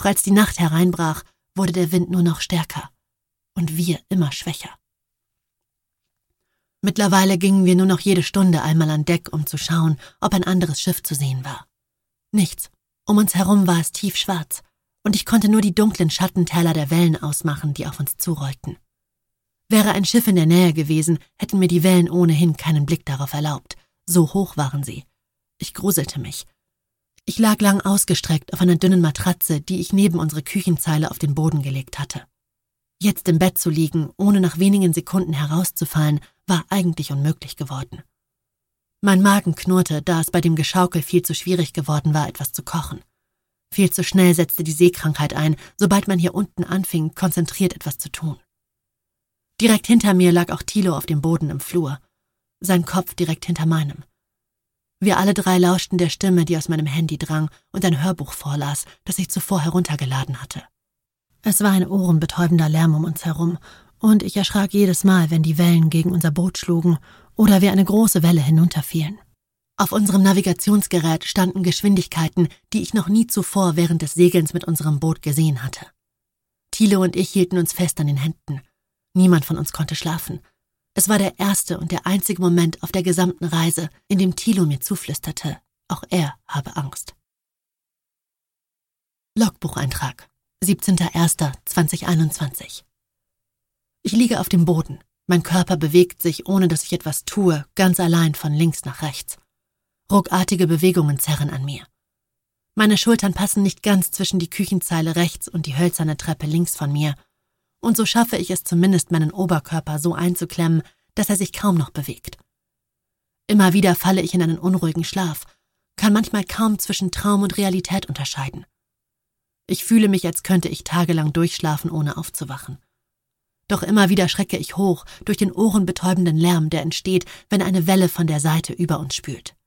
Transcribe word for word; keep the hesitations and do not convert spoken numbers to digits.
Doch als die Nacht hereinbrach, wurde der Wind nur noch stärker und wir immer schwächer. Mittlerweile gingen wir nur noch jede Stunde einmal an Deck, um zu schauen, ob ein anderes Schiff zu sehen war. Nichts. Um uns herum war es tiefschwarz, und ich konnte nur die dunklen Schattentäler der Wellen ausmachen, die auf uns zurollten. Wäre ein Schiff in der Nähe gewesen, hätten mir die Wellen ohnehin keinen Blick darauf erlaubt. So hoch waren sie. Ich gruselte mich. Ich lag lang ausgestreckt auf einer dünnen Matratze, die ich neben unsere Küchenzeile auf den Boden gelegt hatte. Jetzt im Bett zu liegen, ohne nach wenigen Sekunden herauszufallen, war eigentlich unmöglich geworden. Mein Magen knurrte, da es bei dem Geschaukel viel zu schwierig geworden war, etwas zu kochen. Viel zu schnell setzte die Seekrankheit ein, sobald man hier unten anfing, konzentriert etwas zu tun. Direkt hinter mir lag auch Thilo auf dem Boden im Flur, sein Kopf direkt hinter meinem. Wir alle drei lauschten der Stimme, die aus meinem Handy drang und ein Hörbuch vorlas, das ich zuvor heruntergeladen hatte. Es war ein ohrenbetäubender Lärm um uns herum, und ich erschrak jedes Mal, wenn die Wellen gegen unser Boot schlugen oder wir eine große Welle hinunterfielen. Auf unserem Navigationsgerät standen Geschwindigkeiten, die ich noch nie zuvor während des Segelns mit unserem Boot gesehen hatte. Thilo und ich hielten uns fest an den Händen. Niemand von uns konnte schlafen. Es war der erste und der einzige Moment auf der gesamten Reise, in dem Thilo mir zuflüsterte, auch er habe Angst. Logbucheintrag, siebzehnter erster zweitausendeinundzwanzig. Ich liege auf dem Boden. Mein Körper bewegt sich, ohne dass ich etwas tue, ganz allein von links nach rechts. Ruckartige Bewegungen zerren an mir. Meine Schultern passen nicht ganz zwischen die Küchenzeile rechts und die hölzerne Treppe links von mir, und so schaffe ich es zumindest, meinen Oberkörper so einzuklemmen, dass er sich kaum noch bewegt. Immer wieder falle ich in einen unruhigen Schlaf, kann manchmal kaum zwischen Traum und Realität unterscheiden. Ich fühle mich, als könnte ich tagelang durchschlafen, ohne aufzuwachen. Doch immer wieder schrecke ich hoch durch den ohrenbetäubenden Lärm, der entsteht, wenn eine Welle von der Seite über uns spült.